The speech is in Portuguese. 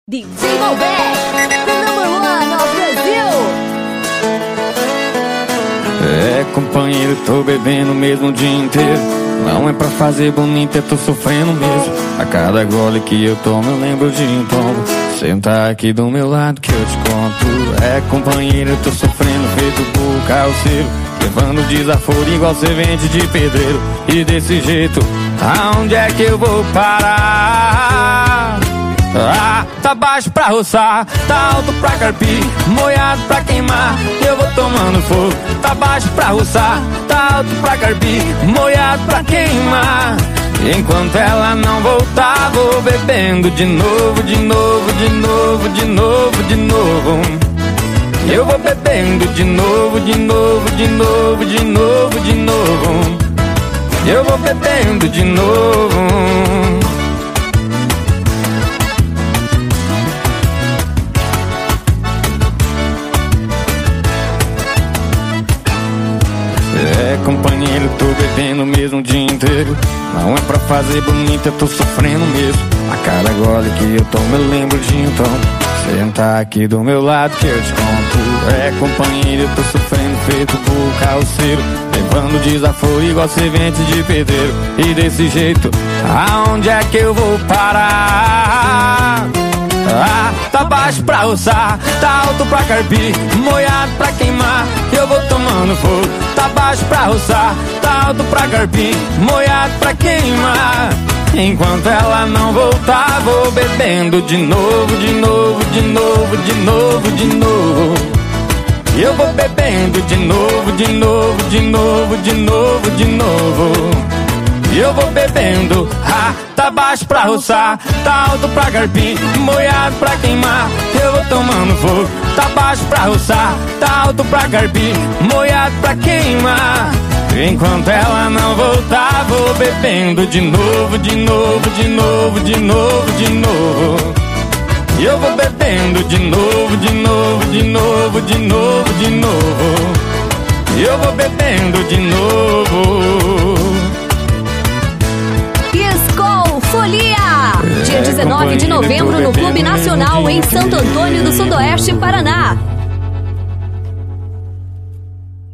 DJ Malbec, the number one of Brasil. É, companheiro, tô bebendo mesmo o dia inteiro. Não é pra fazer bonita, eu tô sofrendo mesmo. A cada gole que eu tomo eu lembro de um tombo. Senta aqui do meu lado que eu te conto. É, companheiro, eu tô sofrendo feito por calceiro, levando desaforo igual servente de pedreiro. E desse jeito, aonde é que eu vou parar? Ah, tá baixo pra roçar, tá alto pra carpir, molhado pra queimar, eu vou tomando fogo. Tá baixo pra roçar, tá alto pra carpir, molhado pra queimar. Enquanto ela não voltar, vou bebendo de novo, de novo, de novo, de novo, de novo. Eu vou bebendo de novo, de novo, de novo, de novo, de novo. Eu vou bebendo de novo. É, companheiro, tô bebendo mesmo o dia inteiro. Não é pra fazer bonita, eu tô sofrendo mesmo. A cada gole que eu tomo eu lembro de um tom. Senta aqui do meu lado que eu te conto. É, companheiro, eu tô sofrendo feito por calceiro, levando desaforo igual servente de pedreiro. E desse jeito, aonde é que eu vou parar? Ah, tá baixo pra roçar, tá alto pra carpir, molhado pra queimar, eu vou tomando fogo. Tá baixo pra roçar, tá alto pra carpir, molhado pra queimar. Enquanto ela não voltar, vou bebendo de novo, de novo, de novo, de novo, de novo. Eu vou bebendo de novo, de novo, de novo, de novo, de novo. Eu vou bebendo, ah, tá baixo pra roçar, tá alto pra carpir, molhado pra queimar, eu vou tomando fogo. Tá baixo pra roçar, tá alto pra carpir, molhado pra queimar. Enquanto ela não voltar, vou bebendo de novo, de novo, de novo, de novo, de novo. Eu vou bebendo de novo, de novo, de novo, de novo, de novo. Eu vou bebendo de novo. Folia! Dia 19 de novembro no Clube Nacional em Santo Antônio do Sudoeste, Paraná.